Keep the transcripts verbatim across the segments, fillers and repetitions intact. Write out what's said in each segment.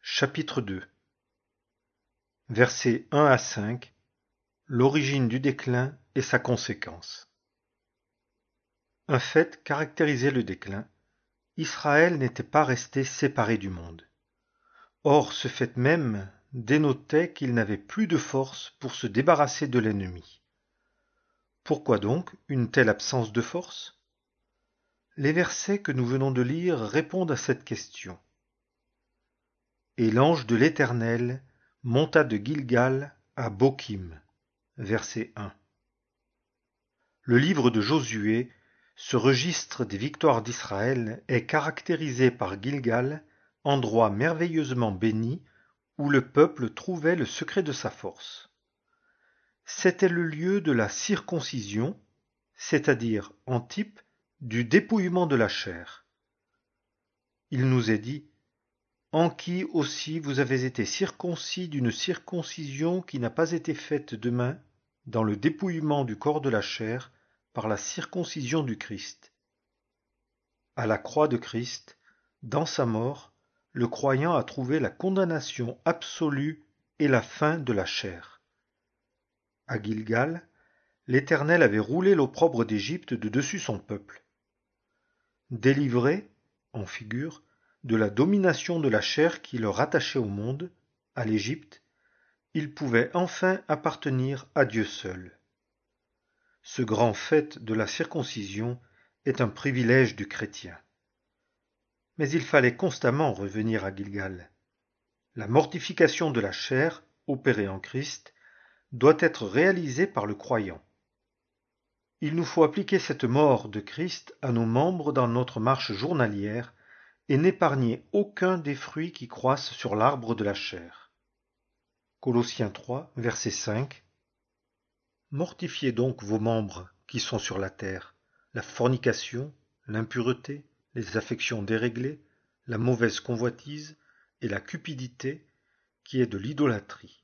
Chapitre deux. Versets un à cinq. L'origine du déclin et sa conséquence. Un fait caractérisait le déclin. Israël n'était pas resté séparé du monde. Or, ce fait même dénotait qu'il n'avait plus de force pour se débarrasser de l'ennemi. Pourquoi donc une telle absence de force? Les versets que nous venons de lire répondent à cette question. Et l'ange de l'Éternel monta de Gilgal à Bokim. Verset un. Le livre de Josué, ce registre des victoires d'Israël, est caractérisé par Gilgal, endroit merveilleusement béni où le peuple trouvait le secret de sa force. C'était le lieu de la circoncision, c'est-à-dire en type du dépouillement de la chair. Il nous est dit: en qui aussi vous avez été circoncis d'une circoncision qui n'a pas été faite de main, dans le dépouillement du corps de la chair, par la circoncision du Christ. À la croix de Christ, dans sa mort, le croyant a trouvé la condamnation absolue et la fin de la chair. À Gilgal, l'Éternel avait roulé l'opprobre d'Égypte de dessus son peuple. Délivré, en figure, de la domination de la chair qui le rattachait au monde, à l'Égypte, il pouvait enfin appartenir à Dieu seul. Ce grand fait de la circoncision est un privilège du chrétien. Mais il fallait constamment revenir à Gilgal. La mortification de la chair, opérée en Christ, doit être réalisée par le croyant. Il nous faut appliquer cette mort de Christ à nos membres dans notre marche journalière et n'épargner aucun des fruits qui croissent sur l'arbre de la chair. Colossiens trois, verset cinq. Mortifiez donc vos membres qui sont sur la terre, la fornication, l'impureté, les affections déréglées, la mauvaise convoitise et la cupidité, qui est de l'idolâtrie.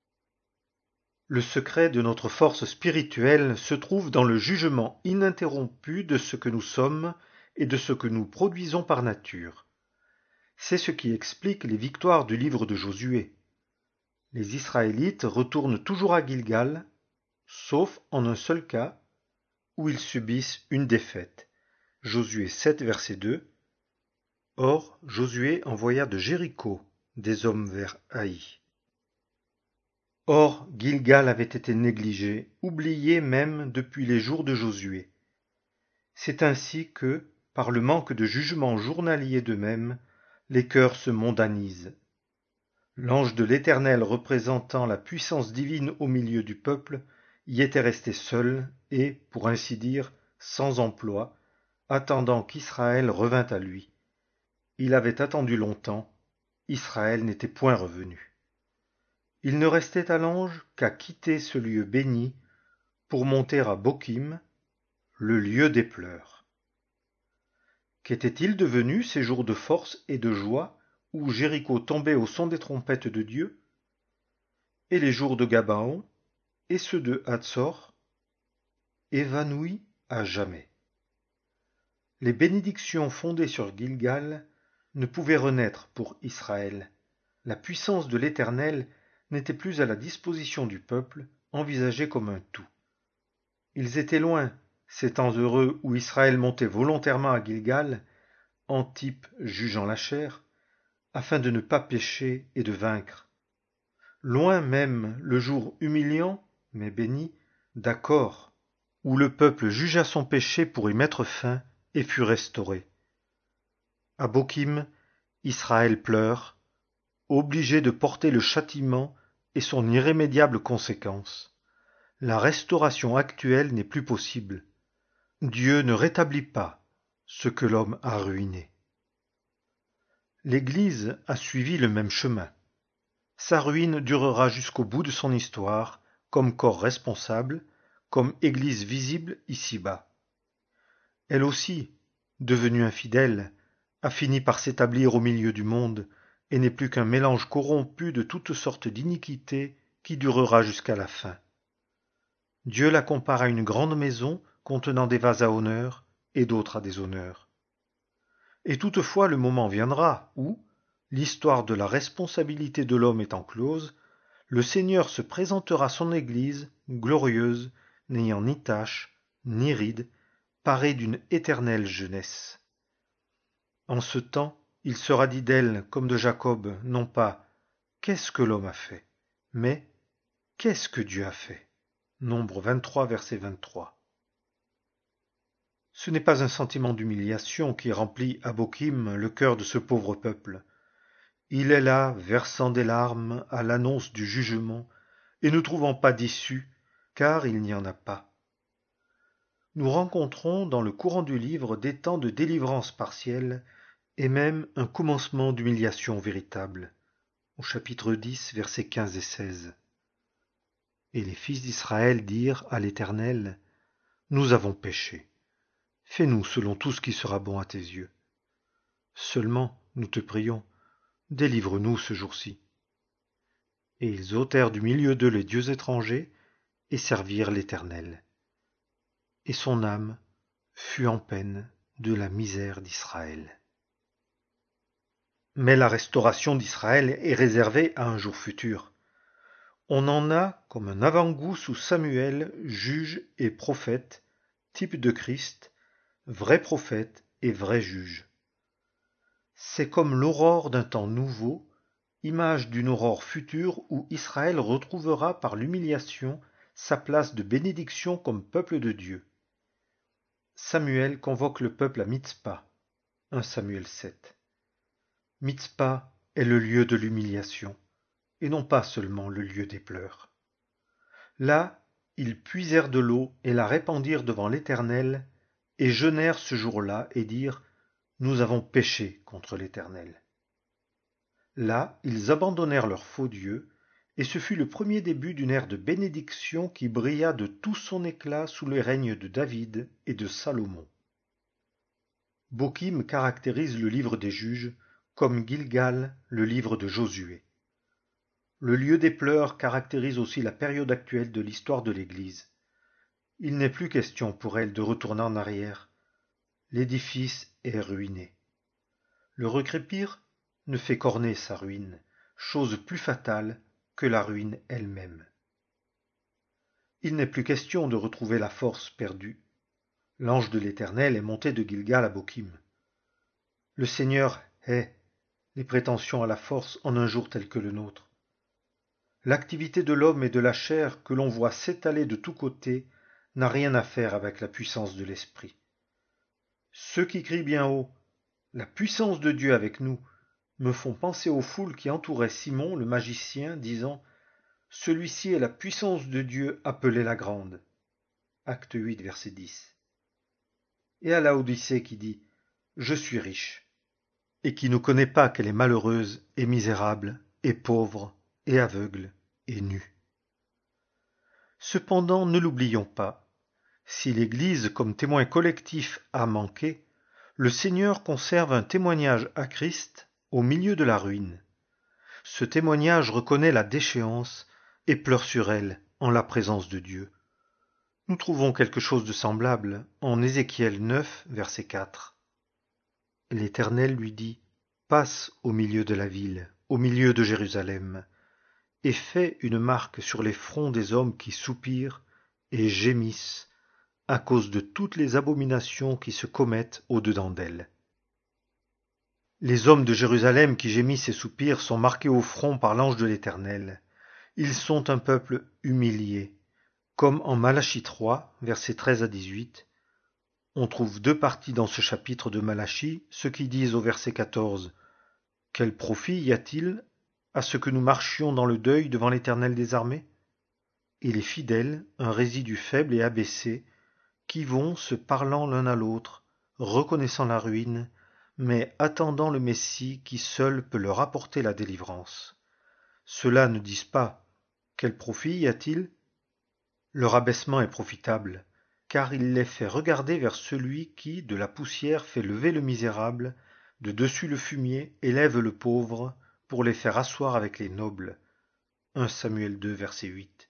Le secret de notre force spirituelle se trouve dans le jugement ininterrompu de ce que nous sommes et de ce que nous produisons par nature. C'est ce qui explique les victoires du livre de Josué. Les Israélites retournent toujours à Gilgal, sauf en un seul cas, où ils subissent une défaite. Josué sept, verset deux. Or, Josué envoya de Jéricho des hommes vers Haï. Or, Gilgal avait été négligé, oublié même depuis les jours de Josué. C'est ainsi que, par le manque de jugement journalier d'eux-mêmes, les cœurs se mondanisent. L'ange de l'Éternel représentant la puissance divine au milieu du peuple y était resté seul et, pour ainsi dire, sans emploi, attendant qu'Israël revînt à lui. Il avait attendu longtemps, Israël n'était point revenu. Il ne restait à l'ange qu'à quitter ce lieu béni pour monter à Bokim, le lieu des pleurs. Qu'était-il devenu ces jours de force et de joie où Jéricho tombait au son des trompettes de Dieu? Et les jours de Gabaon et ceux de Hatzor, évanouis à jamais. Les bénédictions fondées sur Gilgal ne pouvaient renaître pour Israël. La puissance de l'Éternel n'était plus à la disposition du peuple, envisagé comme un tout. Ils étaient loin, ces temps heureux où Israël montait volontairement à Gilgal, Antipe jugeant la chair, afin de ne pas pécher et de vaincre. Loin même le jour humiliant, mais béni, d'Accord, où le peuple jugea son péché pour y mettre fin et fut restauré. À Bokim, Israël pleure, obligé de porter le châtiment et son irrémédiable conséquence. La restauration actuelle n'est plus possible. Dieu ne rétablit pas ce que l'homme a ruiné. L'Église a suivi le même chemin. Sa ruine durera jusqu'au bout de son histoire, comme corps responsable, comme Église visible ici-bas. Elle aussi, devenue infidèle, a fini par s'établir au milieu du monde, et n'est plus qu'un mélange corrompu de toutes sortes d'iniquités qui durera jusqu'à la fin. Dieu la compare à une grande maison contenant des vases à honneur et d'autres à déshonneur. Et toutefois le moment viendra où, l'histoire de la responsabilité de l'homme étant close, le Seigneur se présentera son Église, glorieuse, n'ayant ni tache, ni ride, parée d'une éternelle jeunesse. En ce temps, il sera dit d'elle, comme de Jacob, non pas « Qu'est-ce que l'homme a fait ?» mais « Qu'est-ce que Dieu a fait ?» Nombre vingt-trois, verset vingt-trois. Ce n'est pas un sentiment d'humiliation qui remplit à Bokim le cœur de ce pauvre peuple. Il est là, versant des larmes à l'annonce du jugement, et ne trouvant pas d'issue, car il n'y en a pas. Nous rencontrons dans le courant du livre des temps de délivrance partielle, et même un commencement d'humiliation véritable, au chapitre dix, versets quinze et seize. Et les fils d'Israël dirent à l'Éternel, « Nous avons péché. Fais-nous selon tout ce qui sera bon à tes yeux. Seulement, nous te prions, délivre-nous ce jour-ci. » Et ils ôtèrent du milieu d'eux les dieux étrangers et servirent l'Éternel. Et son âme fut en peine de la misère d'Israël. Mais la restauration d'Israël est réservée à un jour futur. On en a comme un avant-goût sous Samuel, juge et prophète, type de Christ, vrai prophète et vrai juge. C'est comme l'aurore d'un temps nouveau, image d'une aurore future où Israël retrouvera par l'humiliation sa place de bénédiction comme peuple de Dieu. Samuel convoque le peuple à Mitzpa, premier Samuel sept. Mitzpa est le lieu de l'humiliation, et non pas seulement le lieu des pleurs. Là, ils puisèrent de l'eau et la répandirent devant l'Éternel, et jeûnèrent ce jour-là et dirent « Nous avons péché contre l'Éternel ». Là, ils abandonnèrent leurs faux dieux, et ce fut le premier début d'une ère de bénédiction qui brilla de tout son éclat sous le règne de David et de Salomon. Bokim caractérise le livre des juges comme Gilgal le livre de Josué. Le lieu des pleurs caractérise aussi la période actuelle de l'histoire de l'Église. Il n'est plus question pour elle de retourner en arrière. L'édifice est ruiné. Le recrépir ne fait qu'orner sa ruine, chose plus fatale que la ruine elle-même. Il n'est plus question de retrouver la force perdue. L'ange de l'Éternel est monté de Gilgal à Bokim. Le Seigneur hait les prétentions à la force en un jour tel que le nôtre. L'activité de l'homme et de la chair que l'on voit s'étaler de tous côtés n'a rien à faire avec la puissance de l'esprit. Ceux qui crient bien haut « La puissance de Dieu avec nous » me font penser aux foules qui entouraient Simon le magicien, disant « Celui-ci est la puissance de Dieu appelée la grande » Acte huit, verset dix. Et à Laodicée qui dit « Je suis riche » et qui ne connaît pas qu'elle est malheureuse et misérable et pauvre et aveugle et nue. Cependant, ne l'oublions pas, si l'Église comme témoin collectif a manqué, le Seigneur conserve un témoignage à Christ au milieu de la ruine. Ce témoignage reconnaît la déchéance et pleure sur elle en la présence de Dieu. Nous trouvons quelque chose de semblable en Ézéchiel neuf, verset quatre. L'Éternel lui dit « Passe au milieu de la ville, au milieu de Jérusalem, et fais une marque sur les fronts des hommes qui soupirent et gémissent à cause de toutes les abominations qui se commettent au-dedans d'elle. » Les hommes de Jérusalem qui gémissent et soupirent sont marqués au front par l'ange de l'Éternel. Ils sont un peuple humilié. Comme en Malachie trois, versets treize à dix-huit, on trouve deux parties dans ce chapitre de Malachie, ceux qui disent au verset quatorze « Quel profit y a-t-il à ce que nous marchions dans le deuil devant l'Éternel des armées ?» Et les fidèles, un résidu faible et abaissé, qui vont se parlant l'un à l'autre, reconnaissant la ruine, mais attendant le Messie qui seul peut leur apporter la délivrance. Ceux-là ne disent pas « Quel profit y a-t-il ?» Leur abaissement est profitable, car il les fait regarder vers celui qui, de la poussière, fait lever le misérable, de dessus le fumier, élève le pauvre, pour les faire asseoir avec les nobles. premier Samuel deux, verset huit.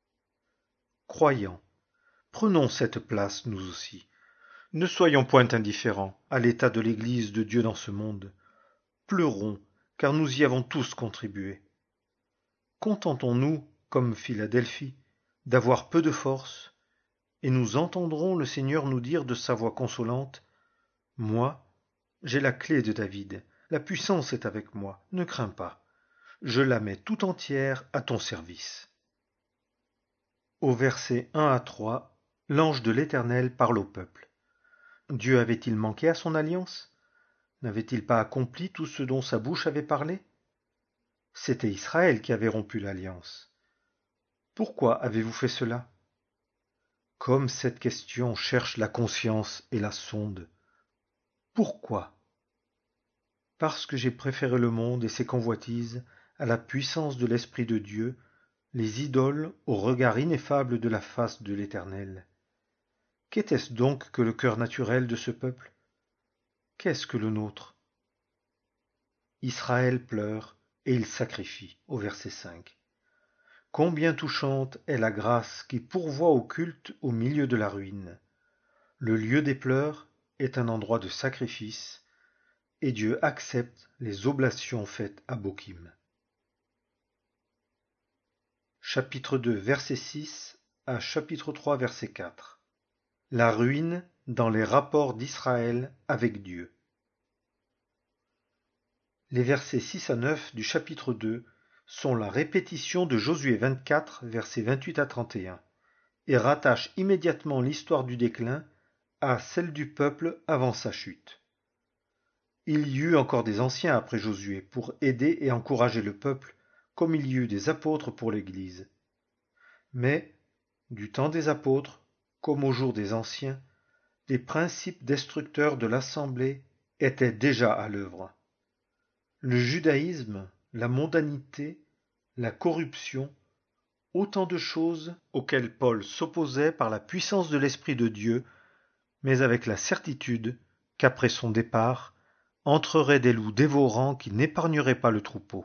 Croyants, prenons cette place nous aussi. Ne soyons point indifférents à l'état de l'Église de Dieu dans ce monde. Pleurons, car nous y avons tous contribué. Contentons-nous, comme Philadelphie, d'avoir peu de force, et nous entendrons le Seigneur nous dire de sa voix consolante: « Moi, j'ai la clé de David, la puissance est avec moi, ne crains pas, je la mets tout entière à ton service. » Au verset un à trois, l'ange de l'Éternel parle au peuple. Dieu avait-il manqué à son alliance? N'avait-il pas accompli tout ce dont sa bouche avait parlé? C'était Israël qui avait rompu l'alliance. Pourquoi avez-vous fait cela? Comme cette question cherche la conscience et la sonde. Pourquoi? Parce que j'ai préféré le monde et ses convoitises à la puissance de l'Esprit de Dieu, les idoles au regard ineffable de la face de l'Éternel. Qu'était-ce donc que le cœur naturel de ce peuple? Qu'est-ce que le nôtre? Israël pleure et il sacrifie, au verset cinq. Combien touchante est la grâce qui pourvoit au culte au milieu de la ruine. Le lieu des pleurs est un endroit de sacrifice, et Dieu accepte les oblations faites à Bokim. Chapitre deux, verset six à chapitre trois, verset quatre. La ruine dans les rapports d'Israël avec Dieu. Les versets six à neuf du chapitre deux sont la répétition de Josué vingt-quatre, versets vingt-huit à trente et un, et rattachent immédiatement l'histoire du déclin à celle du peuple avant sa chute. Il y eut encore des anciens après Josué pour aider et encourager le peuple, comme il y eut des apôtres pour l'Église. Mais, du temps des apôtres, comme au jour des anciens, les principes destructeurs de l'Assemblée étaient déjà à l'œuvre. Le judaïsme, la mondanité, la corruption, autant de choses auxquelles Paul s'opposait par la puissance de l'Esprit de Dieu, mais avec la certitude qu'après son départ, entreraient des loups dévorants qui n'épargneraient pas le troupeau.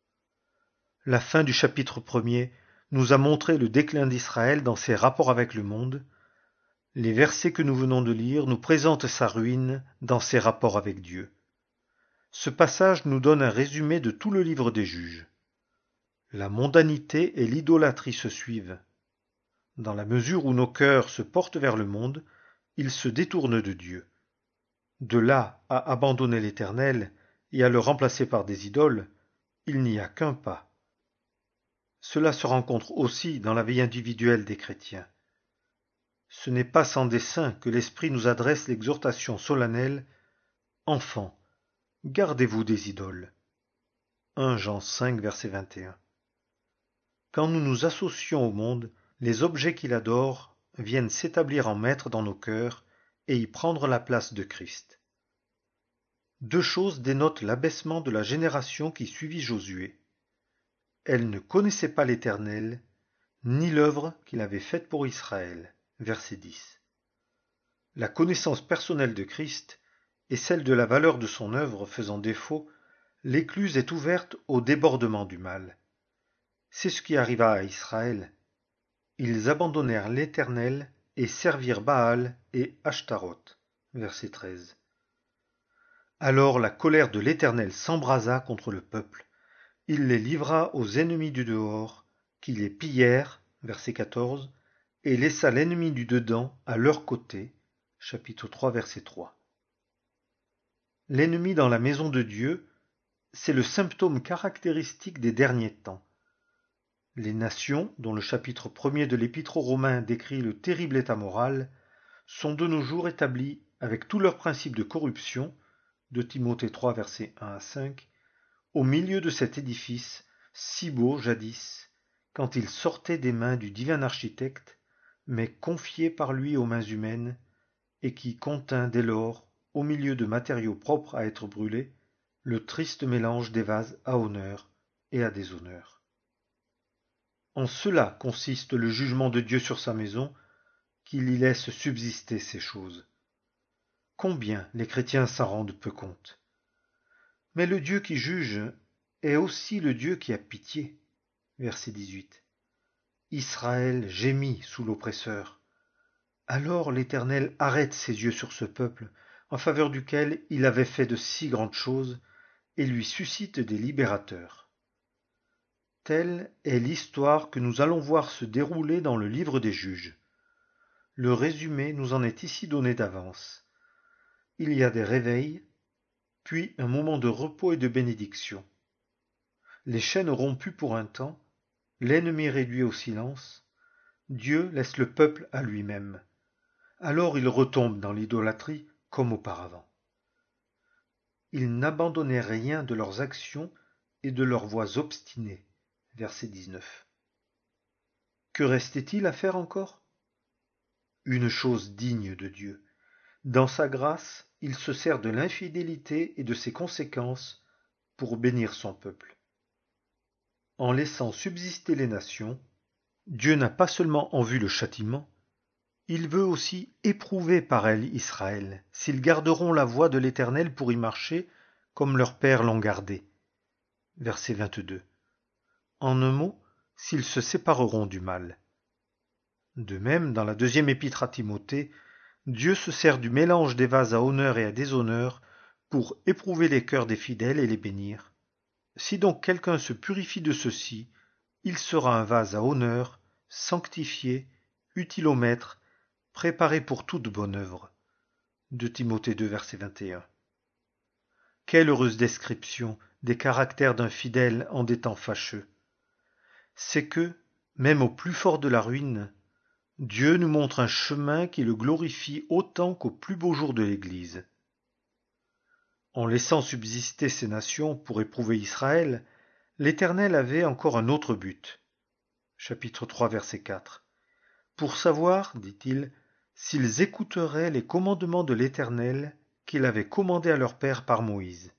La fin du chapitre premier nous a montré le déclin d'Israël dans ses rapports avec le monde. Les versets que nous venons de lire nous présentent sa ruine dans ses rapports avec Dieu. Ce passage nous donne un résumé de tout le livre des Juges. La mondanité et l'idolâtrie se suivent. Dans la mesure où nos cœurs se portent vers le monde, ils se détournent de Dieu. De là à abandonner l'Éternel et à le remplacer par des idoles, il n'y a qu'un pas. Cela se rencontre aussi dans la vie individuelle des chrétiens. Ce n'est pas sans dessein que l'Esprit nous adresse l'exhortation solennelle « Enfants, gardez-vous des idoles » un Jean cinq, verset vingt et un. Quand nous nous associons au monde, les objets qu'il adore viennent s'établir en maître dans nos cœurs et y prendre la place de Christ. Deux choses dénotent l'abaissement de la génération qui suivit Josué. Elle ne connaissait pas l'Éternel, ni l'œuvre qu'il avait faite pour Israël. Verset dix. La connaissance personnelle de Christ et celle de la valeur de son œuvre faisant défaut, l'écluse est ouverte au débordement du mal. C'est ce qui arriva à Israël. Ils abandonnèrent l'Éternel et servirent Baal et Ashtaroth. Verset treize. Alors la colère de l'Éternel s'embrasa contre le peuple. Il les livra aux ennemis du dehors, qui les pillèrent. Verset quatorze. Et laissa l'ennemi du dedans à leur côté. Chapitre trois, verset trois. L'ennemi dans la maison de Dieu, c'est le symptôme caractéristique des derniers temps. Les nations, dont le chapitre premier de l'Épître aux Romains décrit le terrible état moral, sont de nos jours établies avec tous leurs principes de corruption, de Timothée trois, versets un à cinq, au milieu de cet édifice, si beau jadis, quand il sortait des mains du divin architecte, mais confié par lui aux mains humaines, et qui contint dès lors, au milieu de matériaux propres à être brûlés, le triste mélange des vases à honneur et à déshonneur. En cela consiste le jugement de Dieu sur sa maison, qu'il y laisse subsister ces choses. Combien les chrétiens s'en rendent peu compte. Mais le Dieu qui juge est aussi le Dieu qui a pitié. Verset dix-huit. Israël gémit sous l'oppresseur. Alors l'Éternel arrête ses yeux sur ce peuple, en faveur duquel il avait fait de si grandes choses, et lui suscite des libérateurs. Telle est l'histoire que nous allons voir se dérouler dans le livre des Juges. Le résumé nous en est ici donné d'avance. Il y a des réveils, puis un moment de repos et de bénédiction. Les chaînes rompues pour un temps, l'ennemi réduit au silence, Dieu laisse le peuple à lui-même. Alors il retombe dans l'idolâtrie comme auparavant. Ils n'abandonnaient rien de leurs actions et de leurs voies obstinées. Verset dix-neuf. Que restait-il à faire encore? Une chose digne de Dieu. Dans sa grâce, il se sert de l'infidélité et de ses conséquences pour bénir son peuple. En laissant subsister les nations, Dieu n'a pas seulement en vue le châtiment, il veut aussi éprouver par elles Israël, s'ils garderont la voie de l'Éternel pour y marcher, comme leurs pères l'ont gardé. Verset vingt-deux. En un mot, s'ils se sépareront du mal. De même, dans la deuxième épître à Timothée, Dieu se sert du mélange des vases à honneur et à déshonneur pour éprouver les cœurs des fidèles et les bénir. Si donc quelqu'un se purifie de ceci, il sera un vase à honneur, sanctifié, utile au maître, préparé pour toute bonne œuvre. deux Timothée deux, verset vingt et un. Quelle heureuse description des caractères d'un fidèle en des temps fâcheux. C'est que, même au plus fort de la ruine, Dieu nous montre un chemin qui le glorifie autant qu'au plus beau jour de l'Église. En laissant subsister ces nations pour éprouver Israël, l'Éternel avait encore un autre but. Chapitre trois, verset quatre. Pour savoir, dit-il, s'ils écouteraient les commandements de l'Éternel qu'il avait commandés à leur père par Moïse.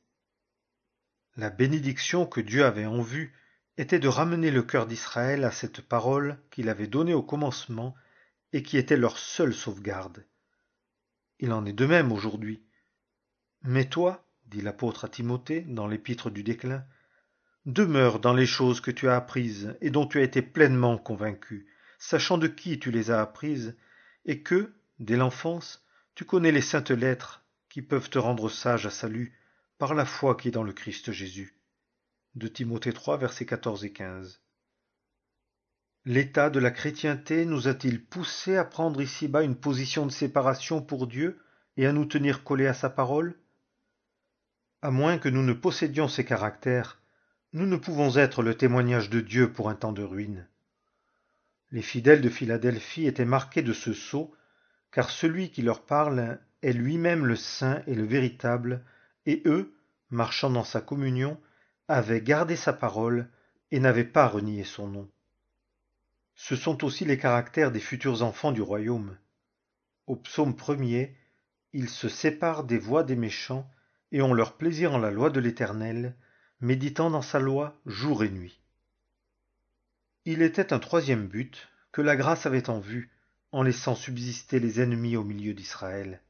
La bénédiction que Dieu avait en vue était de ramener le cœur d'Israël à cette parole qu'il avait donnée au commencement et qui était leur seule sauvegarde. Il en est de même aujourd'hui. Mais toi, dit l'apôtre à Timothée dans l'épître du déclin, demeure dans les choses que tu as apprises et dont tu as été pleinement convaincu, sachant de qui tu les as apprises, et que, dès l'enfance, tu connais les saintes lettres qui peuvent te rendre sage à salut par la foi qui est dans le Christ Jésus. deux Timothée trois, versets quatorze et quinze. L'état de la chrétienté nous a-t-il poussés à prendre ici-bas une position de séparation pour Dieu et à nous tenir collés à sa parole? À moins que nous ne possédions ces caractères, nous ne pouvons être le témoignage de Dieu pour un temps de ruine. Les fidèles de Philadelphie étaient marqués de ce sceau, car celui qui leur parle est lui-même le saint et le véritable, et eux, marchant dans sa communion, avaient gardé sa parole et n'avaient pas renié son nom. Ce sont aussi les caractères des futurs enfants du royaume. Au psaume premier, ils se séparent des voies des méchants et ont leur plaisir en la loi de l'Éternel, méditant dans sa loi jour et nuit. Il était un troisième but que la grâce avait en vue en laissant subsister les ennemis au milieu d'Israël,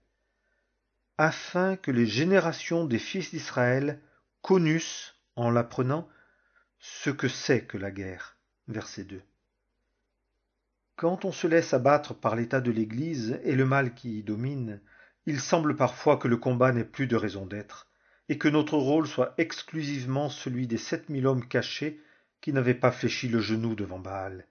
afin que les générations des fils d'Israël connussent, en l'apprenant, ce que c'est que la guerre. Verset deux. Quand on se laisse abattre par l'état de l'Église et le mal qui y domine, il semble parfois que le combat n'ait plus de raison d'être, et que notre rôle soit exclusivement celui des sept mille hommes cachés qui n'avaient pas fléchi le genou devant Baal.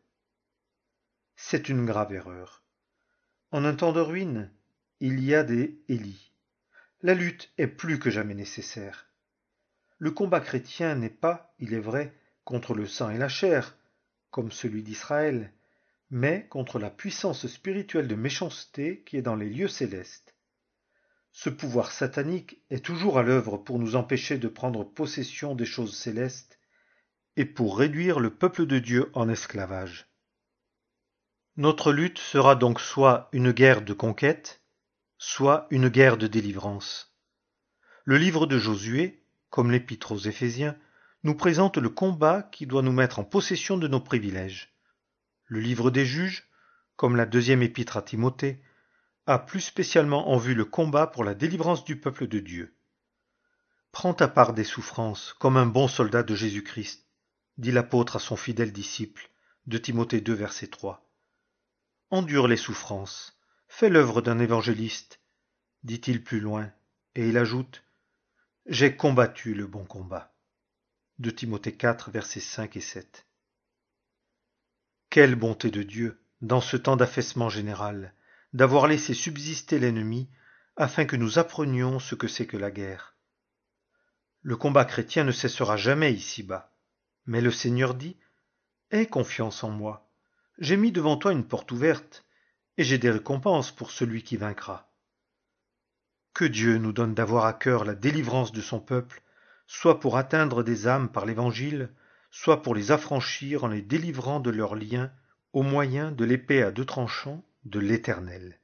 C'est une grave erreur. En un temps de ruine, il y a des Élie. La lutte est plus que jamais nécessaire. Le combat chrétien n'est pas, il est vrai, contre le sang et la chair, comme celui d'Israël, mais contre la puissance spirituelle de méchanceté qui est dans les lieux célestes. Ce pouvoir satanique est toujours à l'œuvre pour nous empêcher de prendre possession des choses célestes et pour réduire le peuple de Dieu en esclavage. Notre lutte sera donc soit une guerre de conquête, soit une guerre de délivrance. Le livre de Josué, comme l'épître aux Éphésiens, nous présente le combat qui doit nous mettre en possession de nos privilèges. Le livre des Juges, comme la deuxième épître à Timothée, a plus spécialement en vue le combat pour la délivrance du peuple de Dieu. Prends ta part des souffrances comme un bon soldat de Jésus-Christ, dit l'apôtre à son fidèle disciple, de Timothée deux, verset trois. Endure les souffrances, fais l'œuvre d'un évangéliste, dit-il plus loin, et il ajoute, J'ai combattu le bon combat. De Timothée quatre, versets cinq et sept. Quelle bonté de Dieu, dans ce temps d'affaissement général, d'avoir laissé subsister l'ennemi, afin que nous apprenions ce que c'est que la guerre. Le combat chrétien ne cessera jamais ici-bas. Mais le Seigneur dit, « Aie confiance en moi. J'ai mis devant toi une porte ouverte, et j'ai des récompenses pour celui qui vaincra. » Que Dieu nous donne d'avoir à cœur la délivrance de son peuple, soit pour atteindre des âmes par l'Évangile, soit pour les affranchir en les délivrant de leurs liens au moyen de l'épée à deux tranchants de l'Éternel.